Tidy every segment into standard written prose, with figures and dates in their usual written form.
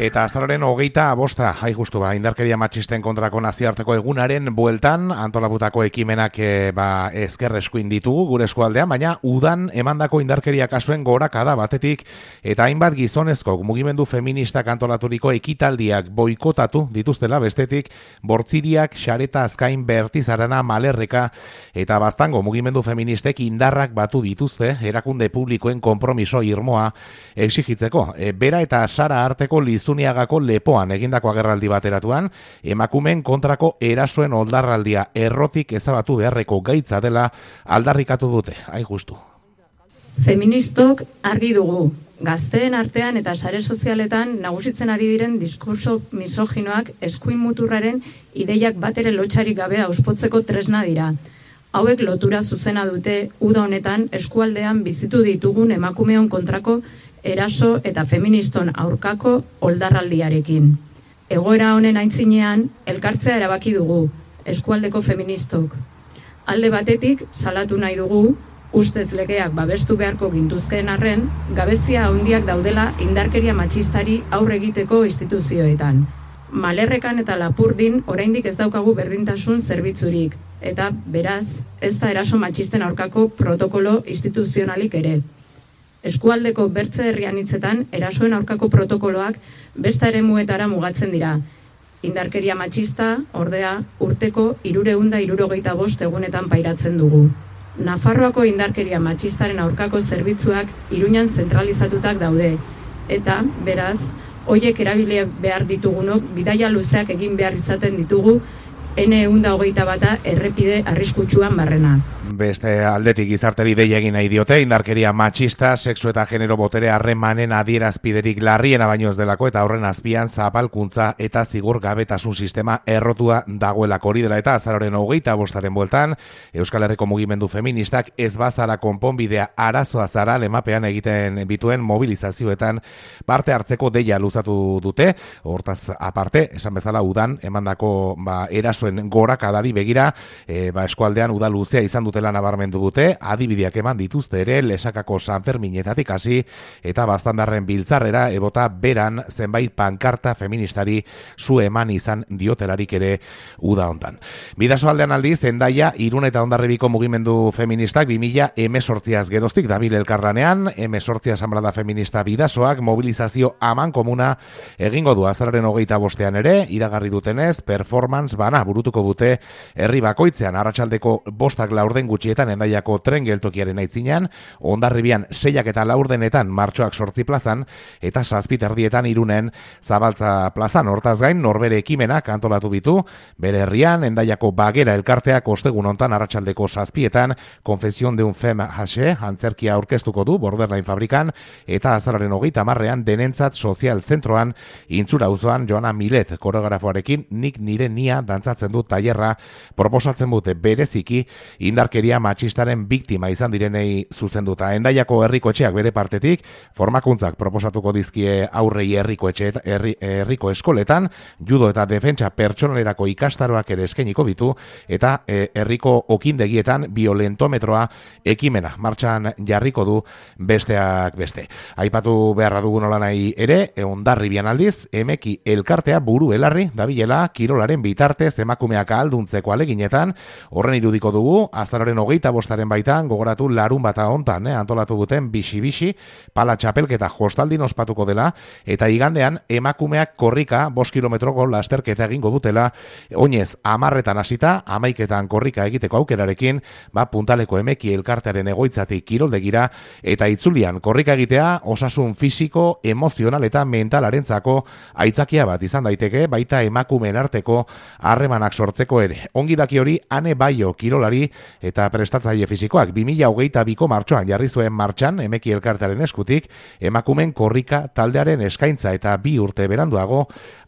Eta azaroaren 25, justu indarkeria matxisten kontrako nazioarteko egunaren bueltan antolaputako ekimenak ezker eskuin ditugu gure eskualdean, baina udan emandako indarkeria kasuen gorakada batetik eta hainbat gizonezko mugimendu feministak antolaturiko ekitaldiak boikotatu dituztela bestetik bortziriak, xareta azkain bertizarana malerreka eta baztango mugimendu feministek indarrak batu dituzte erakunde publikoen konpromiso irmoa exigitzeko. Bera eta Sara arteko Lizuniagako lepoan egindako agerraldi bateratuan, emakumeen kontrako erasoen oldarraldia errotik ezabatu beharreko gaitza dela aldarrikatu dute, hain justu. Feministok argi dugu, gazteen artean eta sare sozialetan nagusitzen ari diren diskurso misoginoak eskuin muturraren ideiak batere lotxarik gabe auspotzeko tresna dira. Hauek lotura zuzena dute uda honetan eskualdean bizitu ditugun emakumeon kontrako eraso eta feministon aurkako oldarraldiarekin. Egoera honen aitzinean, elkartzea erabaki dugu, eskualdeko feministok. Alde batetik, salatu nahi dugu, ustez legeak babestu beharko gintuzkeen arren, gabezia handiak daudela indarkeria matxistari aurre egiteko instituzioetan. Malerrekan eta Lapurdin oraindik ez daukagu berdintasun zerbitzurik, eta beraz, ez da eraso matxisten aurkako protokolo instituzionalik ere. Eskualdeko bertze herrian hitzetan erasoen aurkako protokoloak beste eremuetara mugatzen dira. Indarkeria matxista, ordea, urteko 365 egunetan pairatzen dugu. Nafarroako indarkeria matxistaren aurkako zerbitzuak Iruñan zentralizatutak daude. Eta, beraz, hoiek erabili behar ditugunok bidaia luzeak egin behar izaten ditugu N121 errepide arriskutsuan barrena. Beste aldetik gizarteri dei egin nahi diote, indarkeria matxista, sexu eta genero botere harremanen adierazpiderik larriena baino ez delako eta horren azpian zapalkuntza eta zigur gabetasun sistema errotua dagoelako hori dela eta azaroaren 25 bueltan, Euskal Herriko mugimendu feministak ez bazara konponbidea arazoa zara lemapean egiten bituen mobilizazioetan parte hartzeko deia luzatu dute, hortaz aparte, esan bezala udan, emandako erasoen gorakadari begira, eskualdean uda luzea izan dutela nabarmendu dute, adibideak eman dituzte ere Lesakako San Ferminetatik hasi eta Baztandarren biltzarrera ebota beran zenbait pankarta feministari zu eman izan diotelarik ere uda hontan. Bidasoaldean aldiz, Hendaia, Irun eta Hondarribiko mugimendu feministak 2018az geroztik dabil elkarlanean, 18 asamblada feminista bidasoak mobilizazio aman komuna egingo du azaroaren 25ean ere, iragarri dutenez, performance bana burutuko dute herri bakoitzean arratsaldeko 5:00 gutxietan Hendaiako tren geltokiaren aitzinean, Hondarribian 6 eta 4 martxoak 8 plazan, eta 7:30 Irunen Zabaltza plazan. Hortaz gain, norbere ekimenak antolatu ditu, bere herrian, Hendaiako Bagera elkarteak ostegun hontan arratsaldeko 7etan, Confesión de un Femme Hache, antzerkia aurkeztuko du Borderline fabrikan, eta azaroaren 30ean Denentzat Sozial Zentroan, Intzura auzoan Joana Milet koreografoarekin Nik nire nia dantzatzen dut tailerra proposatzen dute bereziki indarkeria matxistaren biktima izan direnei zuzenduta. Hendaiako herriko etxeak bere partetik formakuntzak proposatuko dizkie aurrei herriko eskoletan, judo eta defentsa pertsonalerako ikastaroak ere eskainiko ditu eta herriko okindegietan violentometroa ekimena martxan jarriko du besteak beste. Aipatu beharra dugun nolanai ere, Hondarribian aldiz, Emeki elkartea buru elarri dabilela kirolaren bitartez emakumeak ahalduntzeko aleginetan, horren irudiko dugu, azaroaren 25aren baitan, gogoratu larunbata hontan, antolatu duten bixi-bixi, pala txapelketa jostaldin ospatuko dela, eta igandean emakumeak korrika 5 kilometroko lasterketa egingo dutela, oinez 10etan hasita, 11etan korrika egiteko aukerarekin, puntaleko Emeki elkartearen egoitzatik kiroldegira, eta itzulian korrika egitea osasun fisiko, emozional eta mentalarentzako aitzakia bat izan daiteke, baita emakumeen arteko harremanak sortzeko ere. Ongi daki hori Ane Baio kirolari eta prestatzaile fisikoak 2022ko martxoan jarri zuen martxan Emeki elkartearen eskutik emakumen korrika taldearen eskaintza eta 2 urte beranduago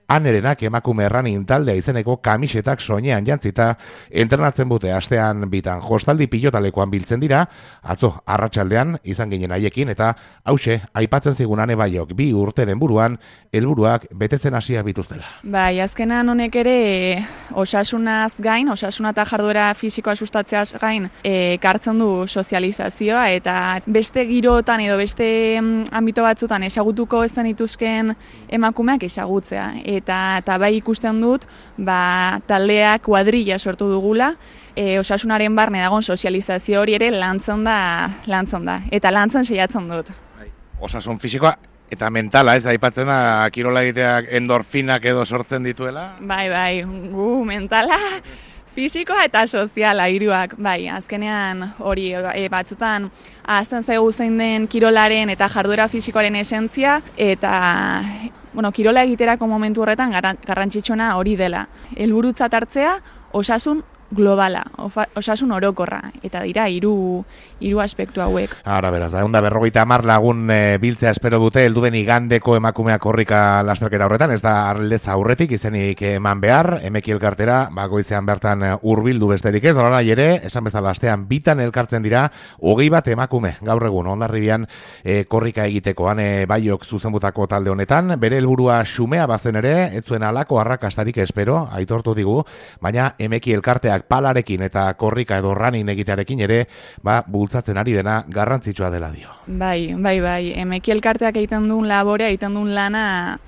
Anerenak emakume erranin taldea izeneko kamisetak soinean jantzita entrenatzen bute astean bitan jostaldi pilotalekoan biltzen dira, atzo arratsaldean izan ginen haiekin eta hause aipatzen zigun Ane Baiok 2 urteren buruan helburuak betetzen hasia bituztela. Bai, azkenan honek ere osasunaz gain, osasuna eta jarduera fisikoa sustatzeaz gain ekartzen du sozializazioa eta beste girotan edo beste ambito batzutan ezagutuko ez dituzken emakumeak ezagutzea. Eta bai ikusten dut, taldeak kuadrilla sortu dugula, osasunaren barne dagoen sozializazio hori ere lantzen da, eta lantzen saiatzen dut. Osasun fisikoa eta mentala, ez, aipatzen da, kirola egiteak endorfinak edo sortzen dituela? Bai, mentala, fisikoa eta soziala hiruak, bai, azkenean hori batzutan ahazten zaigu zein den kirolaren eta jarduera fisikoaren esentzia, eta kirola egiterako momentu horretan garrantzitsuena hori dela. Helburutzat hartzea, osasun globala, osasun orokorra, eta dira hiru aspektu hauek. Ara beraz, da 150 lagun biltzea espero dute helduen igandeko emakumeak korrika lasterketa horretan, ez da aldez aurretik izenik eman behar, emeki elkartera, goizean bertan hurbildu besterik ez, nola ere, esan bezala astean bitan elkartzen dira, 21 emakume, gaur egun, Hondarribian korrika egiteko, Ane Baiok zuzenbutako talde honetan, bere helburua xumea bazen ere, ez zuen halako arrakastarik espero, aitortu digu, baina emeki elkarteak palarekin eta korrika edo running egitearekin ere, bultzatzen ari dena garrantzitsua dela dio. Bai, emeki elkarteak egiten duen laborea, egiten duen lana,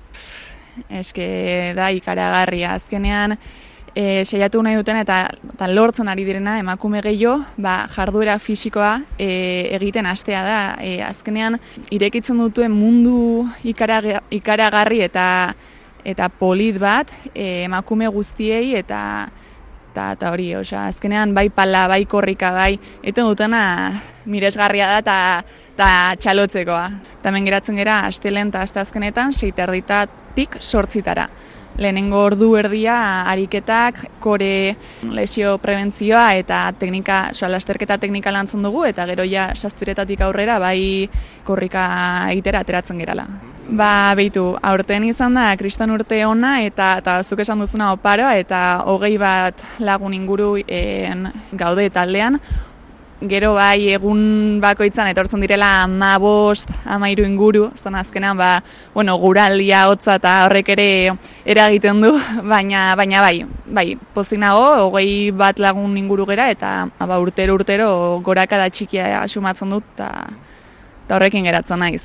eske da ikaragarria. Azkenean, saiatu nahi duten eta lortzen ari direna emakume gehiago, jarduera fisikoa egiten hastea da. Azkenean, irekitzen dutuen mundu ikaragarri eta polit bat emakume guztiei eta hori, azkenean bai pala, bai korrika, bai, eten dutena miresgarria da eta txalotzekoa. Tamen geratzen gera, astelen eta asteazkenetan, 6:30-tik 8:00. Lehenengo ordu erdia ariketak, kore lesio prebentzioa eta lasterketa teknika lantzen dugu, eta gero ja 7:00-tatik aurrera bai korrika egitera ateratzen gerala. Beitu, aurten izan da kriston urte ona eta zuk esan duzuna oparoa eta 21 lagun inguru gaude taldean. Gero bai egun bakoitzan etortzen direla 15-13 inguru, zon azkenean guraldia hotza eta horrek ere eragiten du, baina bai, pozik nago 21 lagun inguru gera eta urtero gorakada txikia asumatzen dut eta horrekin geratzen naiz.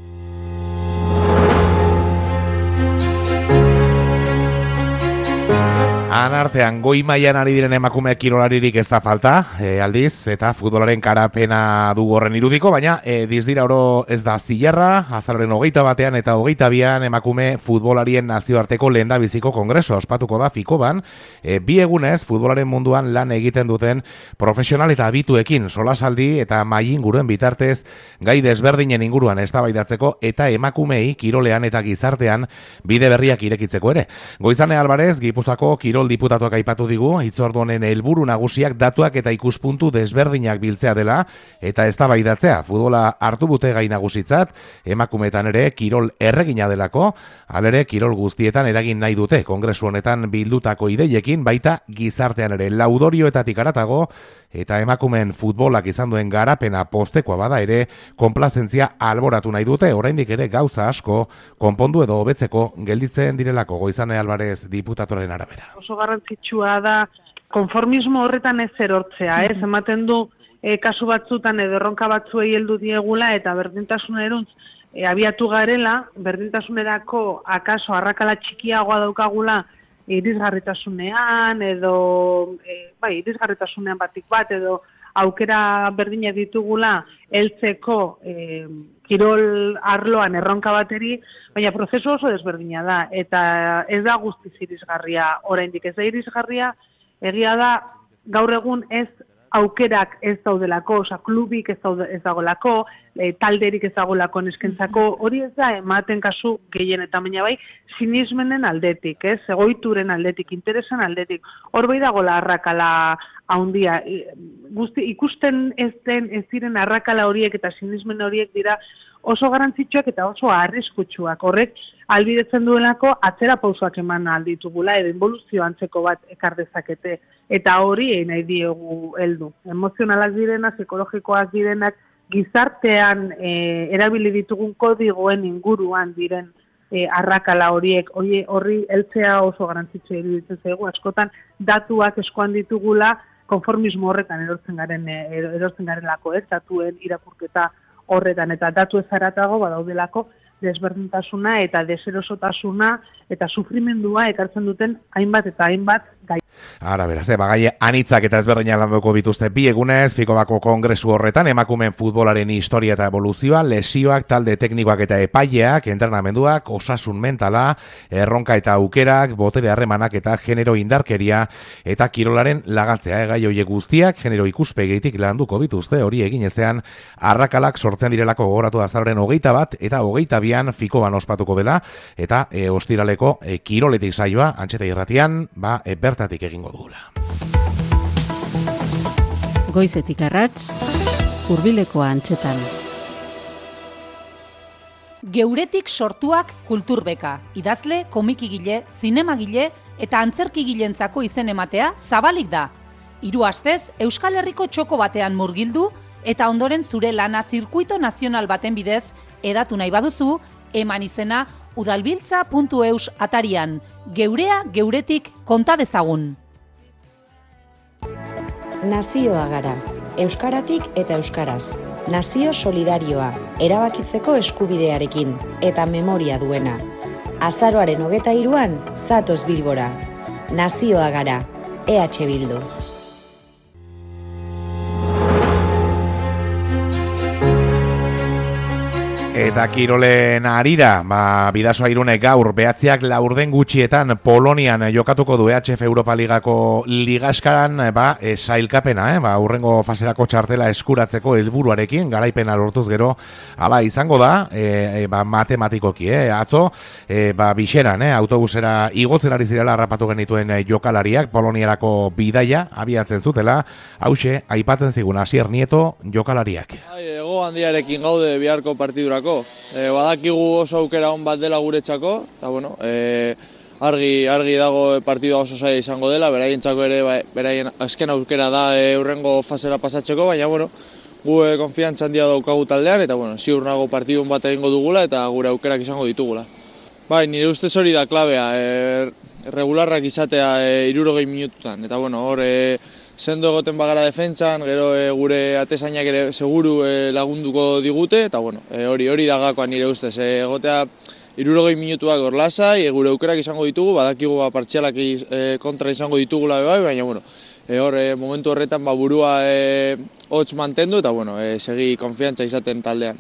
Artean goi mailan ari diren emakume kirolaririk ez da falta, aldiz, eta futbolaren karapena du horren irudiko, baina dizdira oro ez da zilarra, azalaren 21 eta 22 emakume futbolarien nazioarteko lehendabiziko kongreso ospatuko da Fikoban, 2 egunez futbolaren munduan lan egiten duten profesional eta abituekin solasaldi eta mailin inguruen bitartez gai desberdinen inguruan eztabaidatzeko eta emakumei kirolean eta gizartean bide berriak irekitzeko ere. Goizane Alvarez, Gipuzkoako kirol diputatuak aipatu digu, hitzordu honen helburu nagusiak datuak eta ikuspuntu desberdinak biltzea dela eta eztabaidatzea. Futbola hartu bute gai nagusitzat, emakumeetan ere kirol erregina delako, halere kirol guztietan eragin nahi dute kongresu honetan bildutako ideiekin, baita gizartean ere laudorioetatik haratago eta emakumeen futbolak izan duen garapena postekoa bada ere konplazentzia alboratu nahi dute, oraindik ere gauza asko konpondu edo hobetzeko gelditzen direlako. Goizane Alvarez diputatuaren arabera. Oso garrantzitsua da konformismo horretan ez erortzea, ez ematen du kasu batzutan edo erronka batzuei heldu diegula eta berdintasunerantz abiatu garela, berdintasunerako akaso arrakala txikiagoa daukagula irisgarritasunean edo irisgarritasunean batik bat edo aukera berdina ditugula heltzeko kirol arloan erronka bateri, baina prozesu oso desberdina da eta ez da guztiz irisgarria oraindik, ez da irisgarria, egia da gaur egun ez aukerak ez daudelako, klubik ez dagoelako, talderik ezagulako neskentzako, hori ez da ematen kasu gehien eta baina bai sinismenen aldetik, egoituren aldetik, interesen aldetik, hor bai dagoela arrakala haundia, ikusten ez ziren arrakala horiek eta sinismen horiek dira oso garrantzitsuak eta oso arriskutsuak, horrek albidetzen duelako atzera pausoak eman alditugula, edo involuzio antzeko bat ekar dezakete, eta hori nahi diegu heldu. Emozionalak direnak, psikologikoak direnak, gizartean erabili ditugun kodigoen inguruan diren arrakala horiek, horri heltzea oso garrantzitsua iruditzen zaigu, askotan datuak eskuan ditugula konformismo horretan erortzen garelako, datuen irakurketa horretan, eta datu ezaratago badaudelako desberdintasuna eta deserosotasuna eta sufrimendua ekartzen duten hainbat eta hainbat gai. Ara, beraz, gai anitzak eta ezberdinak landuko bituzte bi egunez, Fikobako kongresu horretan, emakumeen futbolaren historia eta evoluzioa, lesioak, talde teknikoak eta epaileak, entrenamenduak, osasun mentala, erronka eta aukerak, botere harremanak eta genero indarkeria eta kirolaren lagatzea, gai horiek guztiak, genero ikuspegitik landuko bituzte, hori egin ezean, arrakalak sortzen direlako gogoratu azaroren 21 eta 22an Fikoban ospatuko dela, eta ostiraleko kiroletik saioa, Antxeta irratian, bertatik egingo dugula. Goizetik arrats, Hurbileko Antxetan. Geuretik sortuak kulturbeka, idazle, komikigile, zinemagile eta antzerkigilentzako izen ematea zabalik da. 3 astez Euskal Herriko txoko batean murgildu eta ondoren zure lana zirkuito nazional baten bidez edatu nahi baduzu, eman izena udalbiltza.eus atarian. Geurea geuretik konta dezagun. Nazioa gara, euskaratik eta euskaraz. Nazio solidarioa, erabakitzeko eskubidearekin eta memoria duena. Azaroaren 23an, zatoz Bilbora. Nazioa gara, EH Bildu. Eta kirolen arira, Bidasoa Irune gaur, 9:04 gutxietan Polonian jokatuko du EHF Europa Ligako ligaskaran, sailkapena, urrengo faserako txartela eskuratzeko helburuarekin, garaipena lortuz gero, hala izango da, matematikoki, atzo, bixeran, autobusera igotzen ari zirela harrapatu genituen jokalariak, Poloniarako bidaia abiatzen zutela, hauxe, aipatzen zigun Asier Nieto jokalariak. Ego handiarekin gaude biharko partidurako. Badakigu oso aukera on bat dela guretzako, eta bueno, argi dago partidua oso zaila izango dela, beraientzako ere beraien azken aukera da hurrengo fasera pasatzeko, baina bueno, gu konfiantza handia daukagu taldean, eta bueno, ziur nago partidun bat egingo dugula eta gure aukerak izango ditugula. Nire ustez hori da klabea, regularrak izatea 60 minututan, eta bueno, hor sendo egoten bagara defentsan, gero gure atezainak ere seguru lagunduko digute, eta bueno, hori da gakoa nire ustez, egotea 60 minutuak hor lasai, gure aukerak izango ditugu, badakigu partzialak kontra izango ditugula baina bueno, hor momentu horretan burua hotz mantendu, eta bueno, segi konfiantza izaten taldean.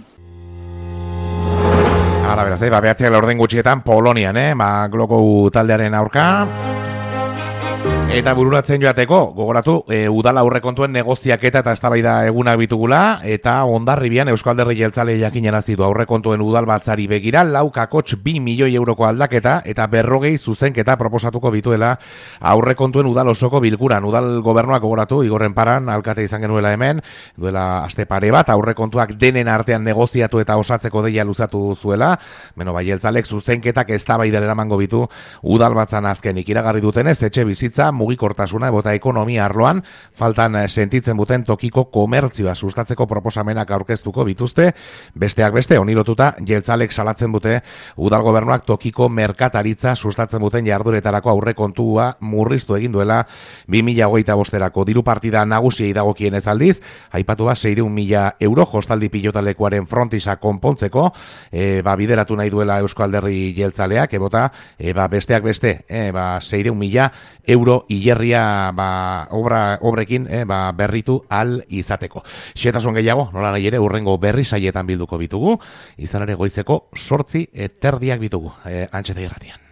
Ara, beraz, 9:04 gutxietan Polonian, Gloko taldearen aurka. Eta bururatzen joateko, gogoratu, udala aurrekontuen negoziaketa eta eztabaida egunak bitugula, eta Hondarribian Eusko Alderdi Jeltzale jakinarazi du aurrekontuen udalbatzari begira, 4,2 milioi euroko aldaketa eta 40 zuzenketa proposatuko bituela aurrekontuen udal osoko bilkuran. Udal gobernuak gogoratu, Igorren Paran, alkate izan genuela hemen, duela aste pare bat, aurrekontuak denen artean negoziatu eta osatzeko deia luzatu zuela, Jeltzalek zuzenketak eztabaida eramango bitu udalbatzan azkenik iragarri dutenez, etxe bizitza, mugikortasuna eta ekonomia arloan faltan sentitzen duten tokiko komertzioa sustatzeko proposamenak aurkeztuko bituzte, besteak beste onilotuta Jeltzalek salatzen dute udal gobernuak tokiko merkataritza sustatzen duten jarduretarako aurrekontua murriztu egin duela 2025erako diru partida nagusiei dagokienez aldiz, aipatu 600.000 euro jostaldi pilotalekuaren frontisa konpontzeko, bideratu nahi duela Eusko Alderdi Jeltzaleak, besteak beste, 600.000 euro hilerria obrekin berritu al izateko. Xetasun gehiago, nola nahi ere, urrengo berri saietan bilduko bitugu, izan ere goizeko 8:30 bitugu, Antxeta irratian.